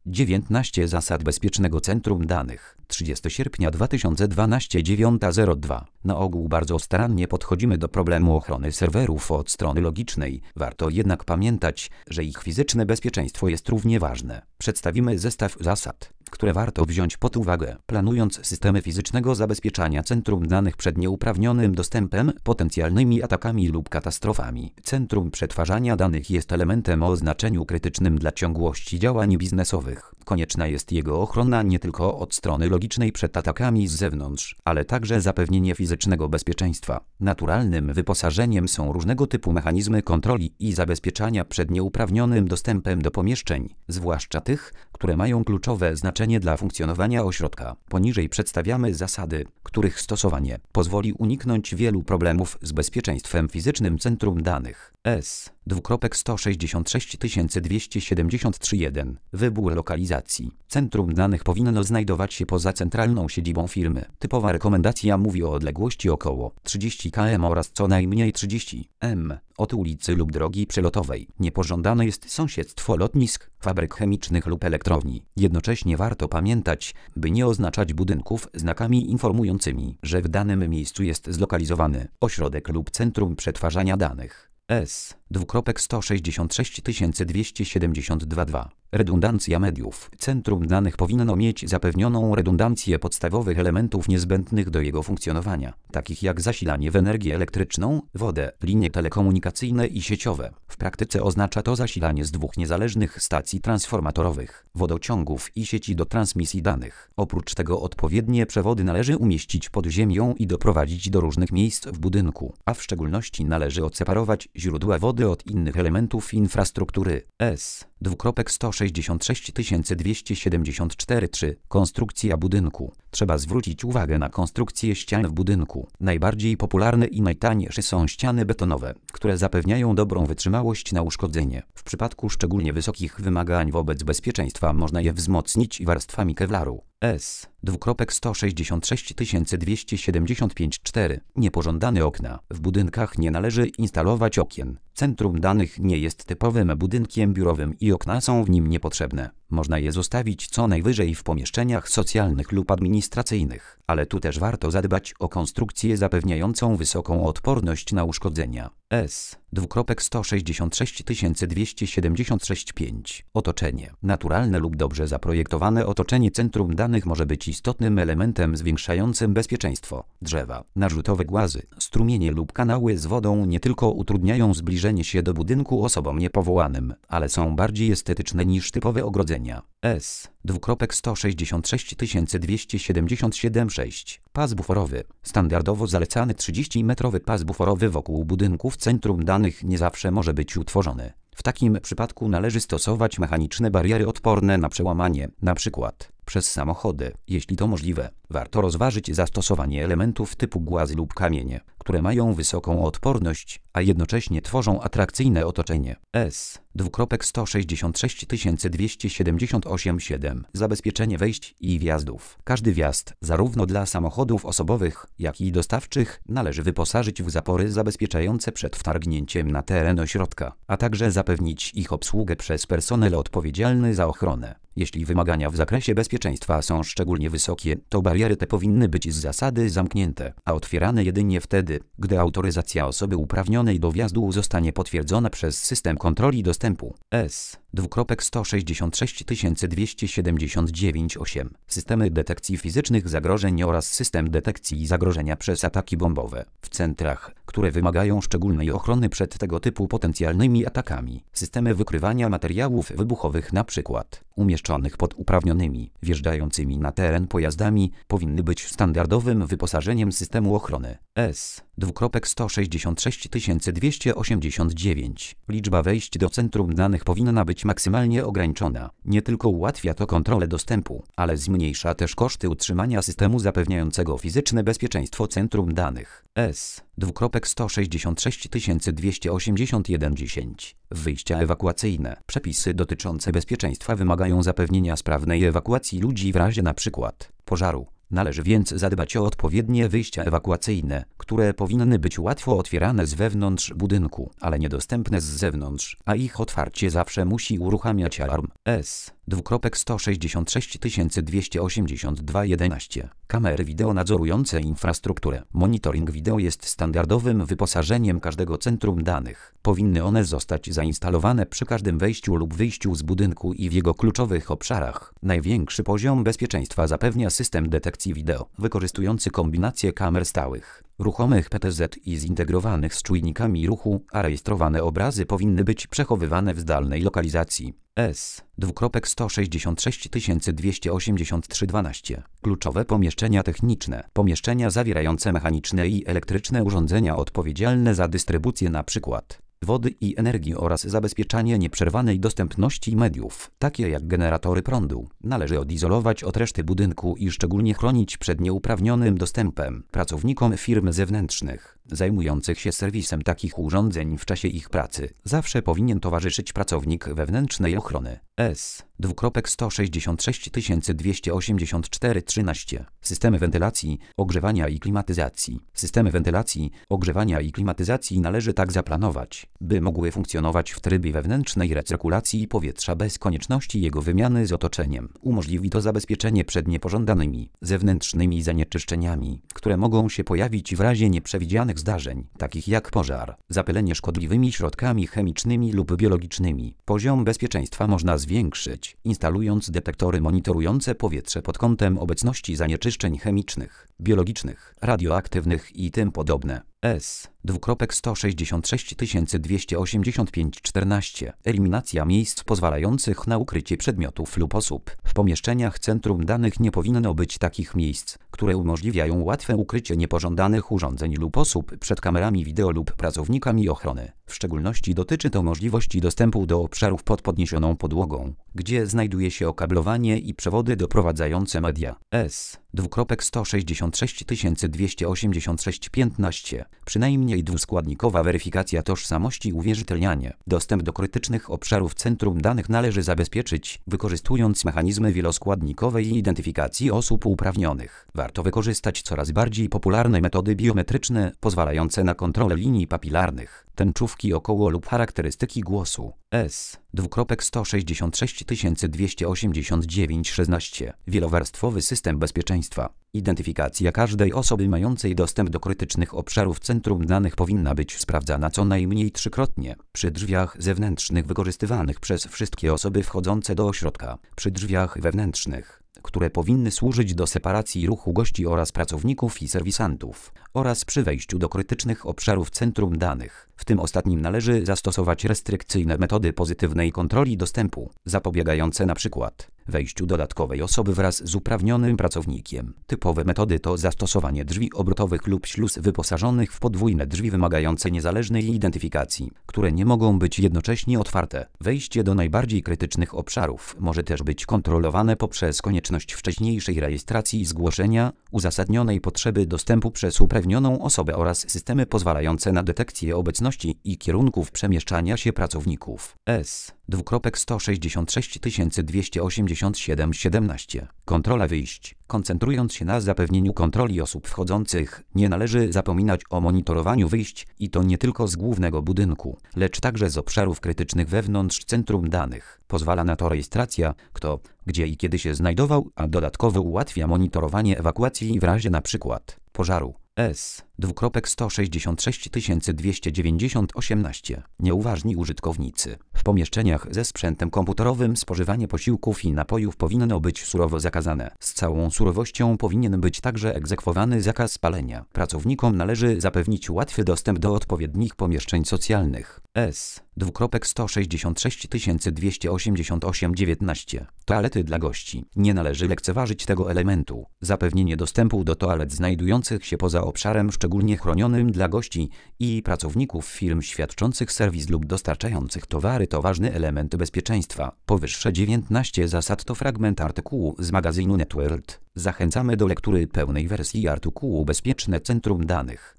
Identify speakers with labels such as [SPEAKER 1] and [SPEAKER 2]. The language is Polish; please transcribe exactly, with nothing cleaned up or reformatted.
[SPEAKER 1] dziewiętnaście Zasad bezpiecznego centrum danych. trzydziestego sierpnia dwa tysiące dwunastego, dziewiąta zero dwa. Na ogół bardzo starannie podchodzimy do problemu ochrony serwerów od strony logicznej. Warto jednak pamiętać, że ich fizyczne bezpieczeństwo jest równie ważne. Przedstawimy zestaw zasad, które warto wziąć pod uwagę, planując systemy fizycznego zabezpieczania centrum danych przed nieuprawnionym dostępem, potencjalnymi atakami lub katastrofami. Centrum przetwarzania danych jest elementem o znaczeniu krytycznym dla ciągłości działań biznesowych. Konieczna jest jego ochrona nie tylko od strony logicznej przed atakami z zewnątrz, ale także zapewnienie fizycznego bezpieczeństwa. Naturalnym wyposażeniem są różnego typu mechanizmy kontroli i zabezpieczania przed nieuprawnionym dostępem do pomieszczeń, zwłaszcza tych, które mają kluczowe znaczenie dla funkcjonowania ośrodka. Poniżej przedstawiamy zasady, których stosowanie pozwoli uniknąć wielu problemów z bezpieczeństwem fizycznym centrum danych. S. sto sześćdziesiąt sześć dwieście siedemdziesiąt trzy jeden. Wybór lokalizacji. Centrum danych powinno znajdować się poza centralną siedzibą firmy. Typowa rekomendacja mówi o odległości około trzydzieści kilometrów oraz co najmniej trzydzieści metrów od ulicy lub drogi przelotowej. Niepożądane jest sąsiedztwo lotnisk, fabryk chemicznych lub elektrowni. Jednocześnie warto pamiętać, by nie oznaczać budynków znakami informującymi, że w danym miejscu jest zlokalizowany ośrodek lub centrum przetwarzania danych. S. sto sześćdziesiąt sześć dwieście siedemdziesiąt dwa. Redundancja mediów. Centrum danych powinno mieć zapewnioną redundancję podstawowych elementów niezbędnych do jego funkcjonowania, takich jak zasilanie w energię elektryczną, wodę, linie telekomunikacyjne i sieciowe. W praktyce oznacza to zasilanie z dwóch niezależnych stacji transformatorowych, wodociągów i sieci do transmisji danych. Oprócz tego odpowiednie przewody należy umieścić pod ziemią i doprowadzić do różnych miejsc w budynku, a w szczególności należy odseparować źródła wody od innych elementów infrastruktury. S. sto sześćdziesiąt sześć dwieście siedemdziesiąt cztery trzy. Konstrukcja budynku. Trzeba zwrócić uwagę na konstrukcję ścian w budynku. Najbardziej popularne i najtańsze są ściany betonowe, które zapewniają dobrą wytrzymałość na uszkodzenie. W przypadku szczególnie wysokich wymagań wobec bezpieczeństwa można je wzmocnić warstwami kevlaru. S. sto sześćdziesiąt sześć dwieście siedemdziesiąt pięć cztery. Niepożądane okna. W budynkach nie należy instalować okien. Centrum danych nie jest typowym budynkiem biurowym i okna są w nim niepotrzebne. Można je zostawić co najwyżej w pomieszczeniach socjalnych lub administracyjnych, ale tu też warto zadbać o konstrukcję zapewniającą wysoką odporność na uszkodzenia. S. sto sześćdziesiąt sześć dwieście siedemdziesiąt sześć pięć. Otoczenie. Naturalne lub dobrze zaprojektowane otoczenie centrum danych może być istotnym elementem zwiększającym bezpieczeństwo. Drzewa, narzutowe głazy, strumienie lub kanały z wodą nie tylko utrudniają zbliżenie się do budynku osobom niepowołanym, ale są bardziej estetyczne niż typowe ogrodzenia. S. sto sześćdziesiąt sześć dwieście siedemdziesiąt siedem sześć. Pas buforowy. Standardowo zalecany trzydziestometrowy pas buforowy wokół budynków centrum danych nie zawsze może być utworzony. W takim przypadku należy stosować mechaniczne bariery odporne na przełamanie, np. przez samochody. Jeśli to możliwe, warto rozważyć zastosowanie elementów typu głazy lub kamienie, które mają wysoką odporność, a jednocześnie tworzą atrakcyjne otoczenie. S. sto sześćdziesiąt sześć dwieście siedemdziesiąt osiem siedem. Zabezpieczenie wejść i wjazdów. Każdy wjazd, zarówno dla samochodów osobowych, jak i dostawczych, należy wyposażyć w zapory zabezpieczające przed wtargnięciem na teren ośrodka, a także zapewnić ich obsługę przez personel odpowiedzialny za ochronę. Jeśli wymagania w zakresie bezpieczeństwa są szczególnie wysokie, to bariery te powinny być z zasady zamknięte, a otwierane jedynie wtedy, gdy autoryzacja osoby uprawnionej do wjazdu zostanie potwierdzona przez system kontroli dostępu. S. sto sześćdziesiąt sześć dwieście siedemdziesiąt dziewięć osiem. Systemy detekcji fizycznych zagrożeń oraz system detekcji zagrożenia przez ataki bombowe. W centrach, które wymagają szczególnej ochrony przed tego typu potencjalnymi atakami. Systemy wykrywania materiałów wybuchowych np. umieszczonych pod uprawnionymi, wjeżdżającymi na teren pojazdami, powinny być standardowym wyposażeniem systemu ochrony. S. sto sześćdziesiąt sześć dwieście osiemdziesiąt dziewięć. Liczba wejść do centrum danych powinna być maksymalnie ograniczona. Nie tylko ułatwia to kontrolę dostępu, ale zmniejsza też koszty utrzymania systemu zapewniającego fizyczne bezpieczeństwo centrum danych. S. sto sześćdziesiąt sześć dwieście osiemdziesiąt jeden dziesięć. Wyjścia ewakuacyjne. Przepisy dotyczące bezpieczeństwa wymagają zapewnienia sprawnej ewakuacji ludzi w razie np. pożaru. Należy więc zadbać o odpowiednie wyjścia ewakuacyjne, które powinny być łatwo otwierane z wewnątrz budynku, ale niedostępne z zewnątrz, a ich otwarcie zawsze musi uruchamiać alarm. S. dwukropek sto sześćdziesiąt sześć tysięcy dwieście osiemdziesiąt dwa jedenaście. Kamery wideo nadzorujące infrastrukturę. Monitoring wideo jest standardowym wyposażeniem każdego centrum danych. Powinny one zostać zainstalowane przy każdym wejściu lub wyjściu z budynku i w jego kluczowych obszarach. Największy poziom bezpieczeństwa zapewnia system detekcji wideo, wykorzystujący kombinację kamer stałych, ruchomych P T Z i zintegrowanych z czujnikami ruchu, a rejestrowane obrazy powinny być przechowywane w zdalnej lokalizacji. S. dwukropek sto sześćdziesiąt sześć tysięcy dwieście osiemdziesiąt trzy dwanaście. Kluczowe pomieszczenia techniczne. Pomieszczenia zawierające mechaniczne i elektryczne urządzenia odpowiedzialne za dystrybucję np. wody i energii oraz zabezpieczanie nieprzerwanej dostępności mediów, takie jak generatory prądu, należy odizolować od reszty budynku i szczególnie chronić przed nieuprawnionym dostępem. Pracownikom firm zewnętrznych zajmujących się serwisem takich urządzeń w czasie ich pracy zawsze powinien towarzyszyć pracownik wewnętrznej ochrony. S. dwukropek sto sześćdziesiąt sześć tysięcy dwieście osiemdziesiąt cztery trzynaście. Systemy wentylacji, ogrzewania i klimatyzacji. Systemy wentylacji, ogrzewania i klimatyzacji należy tak zaplanować, by mogły funkcjonować w trybie wewnętrznej recyrkulacji powietrza bez konieczności jego wymiany z otoczeniem. Umożliwi to zabezpieczenie przed niepożądanymi, zewnętrznymi zanieczyszczeniami, które mogą się pojawić w razie nieprzewidzianych zdarzeń, takich jak pożar, zapylenie szkodliwymi środkami chemicznymi lub biologicznymi. Poziom bezpieczeństwa można zwiększyć, instalując detektory monitorujące powietrze pod kątem obecności zanieczyszczeń chemicznych, biologicznych, radioaktywnych i tym podobne. S. dwukropek sto sześćdziesiąt sześć tysięcy dwieście osiemdziesiąt pięć czternaście. Eliminacja miejsc pozwalających na ukrycie przedmiotów lub osób. W pomieszczeniach centrum danych nie powinno być takich miejsc, które umożliwiają łatwe ukrycie niepożądanych urządzeń lub osób przed kamerami wideo lub pracownikami ochrony. W szczególności dotyczy to możliwości dostępu do obszarów pod podniesioną podłogą, gdzie znajduje się okablowanie i przewody doprowadzające media. S. dwukropek sto sześćdziesiąt sześć tysięcy dwieście osiemdziesiąt sześć piętnaście. Przynajmniej dwuskładnikowa weryfikacja tożsamości uwierzytelnianie. Dostęp do krytycznych obszarów centrum danych należy zabezpieczyć, wykorzystując mechanizmy wieloskładnikowej identyfikacji osób uprawnionych. Warto wykorzystać coraz bardziej popularne metody biometryczne, pozwalające na kontrolę linii papilarnych, tęczówki około lub charakterystyki głosu. S. dwukropek sto sześćdziesiąt sześć tysięcy dwieście osiemdziesiąt dziewięć szesnaście. Wielowarstwowy system bezpieczeństwa. Identyfikacja każdej osoby mającej dostęp do krytycznych obszarów centrum danych powinna być sprawdzana co najmniej trzykrotnie. Przy drzwiach zewnętrznych wykorzystywanych przez wszystkie osoby wchodzące do ośrodka. Przy drzwiach wewnętrznych, które powinny służyć do separacji ruchu gości oraz pracowników i serwisantów, oraz przy wejściu do krytycznych obszarów centrum danych. W tym ostatnim należy zastosować restrykcyjne metody pozytywnej kontroli dostępu, zapobiegające np. wejściu dodatkowej osoby wraz z uprawnionym pracownikiem. Typowe metody to zastosowanie drzwi obrotowych lub śluz wyposażonych w podwójne drzwi wymagające niezależnej identyfikacji, które nie mogą być jednocześnie otwarte. Wejście do najbardziej krytycznych obszarów może też być kontrolowane poprzez konieczność wcześniejszej rejestracji i zgłoszenia uzasadnionej potrzeby dostępu przez uprawnioną osobę oraz systemy pozwalające na detekcję obecności i kierunków przemieszczania się pracowników. S. dwukropek sto sześćdziesiąt sześć tysięcy dwieście osiemdziesiąt siedem siedemnaście. Kontrola wyjść. Koncentrując się na zapewnieniu kontroli osób wchodzących, nie należy zapominać o monitorowaniu wyjść i to nie tylko z głównego budynku, lecz także z obszarów krytycznych wewnątrz centrum danych. Pozwala na to rejestracja, kto, gdzie i kiedy się znajdował, a dodatkowo ułatwia monitorowanie ewakuacji w razie np. pożaru. S. dwukropek sto sześćdziesiąt sześć tysięcy dwieście dziewięćdziesiąt osiemnaście. Nieuważni użytkownicy. W pomieszczeniach ze sprzętem komputerowym spożywanie posiłków i napojów powinno być surowo zakazane. Z całą surowością powinien być także egzekwowany zakaz palenia. Pracownikom należy zapewnić łatwy dostęp do odpowiednich pomieszczeń socjalnych. S. dwukropek sto sześćdziesiąt sześć tysięcy dwieście osiemdziesiąt osiem dziewiętnaście. Toalety dla gości. Nie należy lekceważyć tego elementu. Zapewnienie dostępu do toalet znajdujących się poza obszarem szczególnie chronionym dla gości i pracowników firm świadczących serwis lub dostarczających towary to ważny element bezpieczeństwa. Powyższe dziewiętnaście zasad to fragment artykułu z magazynu NetWorld. Zachęcamy do lektury pełnej wersji artykułu Bezpieczne Centrum Danych.